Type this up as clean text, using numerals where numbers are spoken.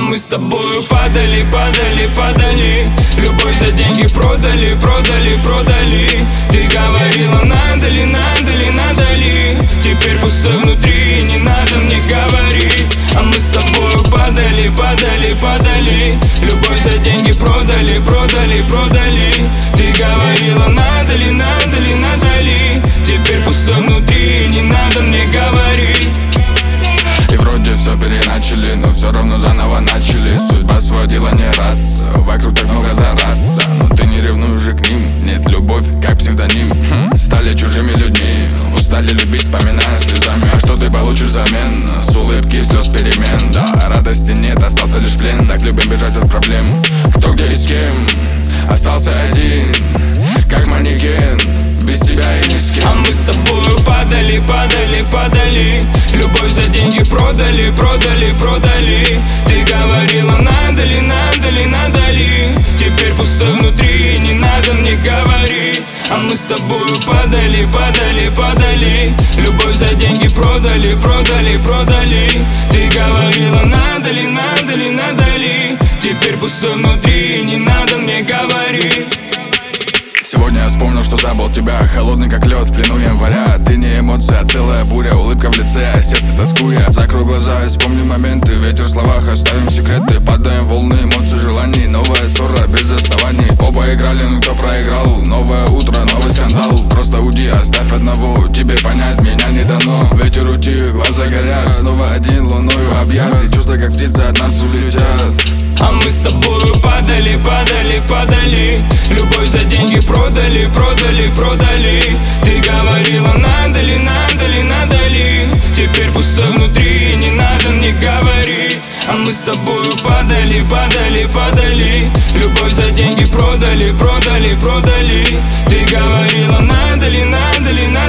мы с тобою падали, падали, падали. Любовь за деньги продали, продали, продали. Ты говорила, надо ли, надо ли, надо ли. Теперь пустой внутри, не надо мне говорить. А мы с тобою падали, падали, падали. Любовь за деньги продали, продали, продали. Ты говорила, надо ли, надо ли, надо ли. Теперь пустой внутри, не надо мне говорить. И вроде все переначали, но все равно заново начали. Судьба сводила не раз, вокруг так много зараз. Но ты не ревнуй уже к ним, нет, любовь как псевдоним. Стали чужими людьми, устали любить, вспоминая слезами. А что ты получишь взамен? С улыбки в слез перемен. Да, радости нет, остался лишь плен. Так любим бежать от проблем. Кто где и с кем, остался один, как манекен, без тебя и ни с кем. А мы с тобою падали, падали, падали. Любовь за деньги продали, продали, продали. Ты говорила, надо ли, надо ли, надо ли. Теперь пустой внутри, не надо мне говорить. А мы с тобою падали, падали, падали. Любовь за деньги продали, продали, продали. Ты говорила, надо ли, надо ли, надо ли. Теперь пустой внутри, не надо мне говорить. Сегодня я вспомнил, что забыл тебя. Холодный как лед в плену января. Ты не эмоция, а целая буря. Улыбка в лице, а сердце тоскуя. Закрой глаза и вспомни моменты. Ветер в словах, оставим секреты. Падаем волны эмоций, желаний. Новая ссора без оснований. Оба играли, но кто проиграл? Новое утро, новый скандал. Просто уйди, оставь одного. Тебе понять меня не дано. Ветер утих, глаза горят. Снова один луною объятый. Чувства как птицы от нас улетят. А мы с тобою падали, падали, падали. Любовь за деньги продали, продали, продали. Ты говорила, надо ли, надо ли, надо ли. Теперь пустой внутри, не надо мне говорить. А мы с тобою падали, падали, падали. Любовь за деньги продали, продали, продали. Ты говорила, надо ли, надо ли, надо ли.